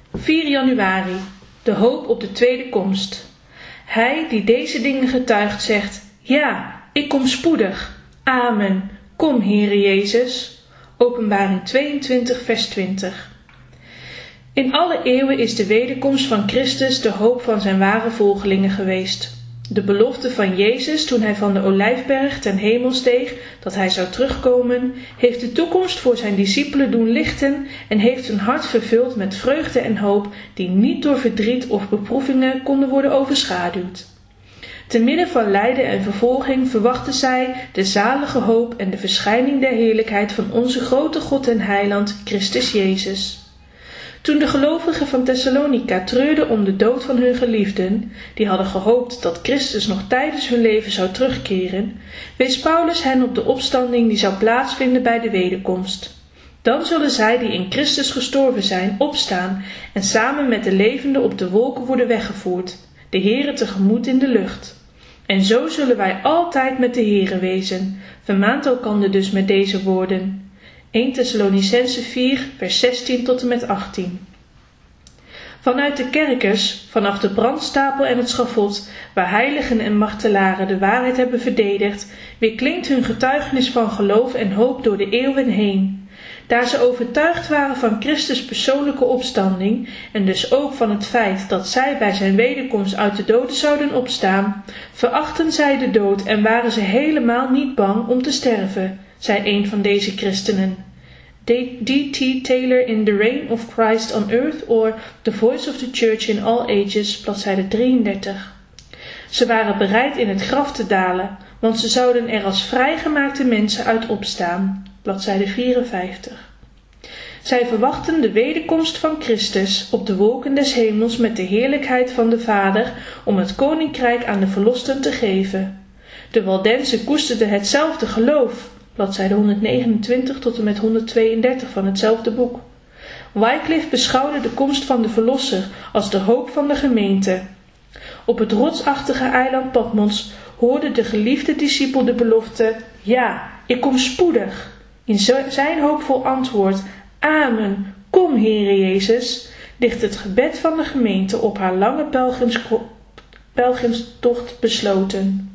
4 januari, de hoop op de tweede komst. Hij die deze dingen getuigt zegt, ja, ik kom spoedig. Amen. Kom, Heere Jezus. Openbaring 22, vers 20. In alle eeuwen is de wederkomst van Christus de hoop van zijn ware volgelingen geweest. De belofte van Jezus toen hij van de Olijfberg ten hemel steeg, dat hij zou terugkomen, heeft de toekomst voor zijn discipelen doen lichten en heeft hun hart vervuld met vreugde en hoop die niet door verdriet of beproevingen konden worden overschaduwd. Te midden van lijden en vervolging verwachten zij de zalige hoop en de verschijning der heerlijkheid van onze grote God en Heiland, Christus Jezus. Toen de gelovigen van Thessalonica treurden om de dood van hun geliefden, die hadden gehoopt dat Christus nog tijdens hun leven zou terugkeren, wees Paulus hen op de opstanding die zou plaatsvinden bij de wederkomst. Dan zullen zij die in Christus gestorven zijn opstaan en samen met de levenden op de wolken worden weggevoerd, de Heere tegemoet in de lucht. En zo zullen wij altijd met de Heere wezen. Vermaant elkander dus met deze woorden. 1 Thessalonicenzen 4, vers 16 tot en met 18. Vanuit de kerkers, vanaf de brandstapel en het schavot, waar heiligen en martelaren de waarheid hebben verdedigd, weerklinkt hun getuigenis van geloof en hoop door de eeuwen heen. Daar ze overtuigd waren van Christus' persoonlijke opstanding en dus ook van het feit dat zij bij zijn wederkomst uit de doden zouden opstaan, verachten zij de dood en waren ze helemaal niet bang om te sterven, zei een van deze christenen. D.T. Taylor in The Reign of Christ on Earth or The Voice of the Church in All Ages, bladzijde 33. Ze waren bereid in het graf te dalen, want ze zouden er als vrijgemaakte mensen uit opstaan, bladzijde 54. Zij verwachten de wederkomst van Christus op de wolken des hemels met de heerlijkheid van de Vader om het koninkrijk aan de verlosten te geven. De Waldenzen koesterden hetzelfde geloof, bladzijde 129 tot en met 132 van hetzelfde boek. Wycliffe beschouwde de komst van de Verlosser als de hoop van de gemeente. Op het rotsachtige eiland Patmos hoorde de geliefde discipel de belofte, ja, ik kom spoedig. In zijn hoopvol antwoord, amen, kom Heere Jezus, ligt het gebed van de gemeente op haar lange pelgrimstocht besloten.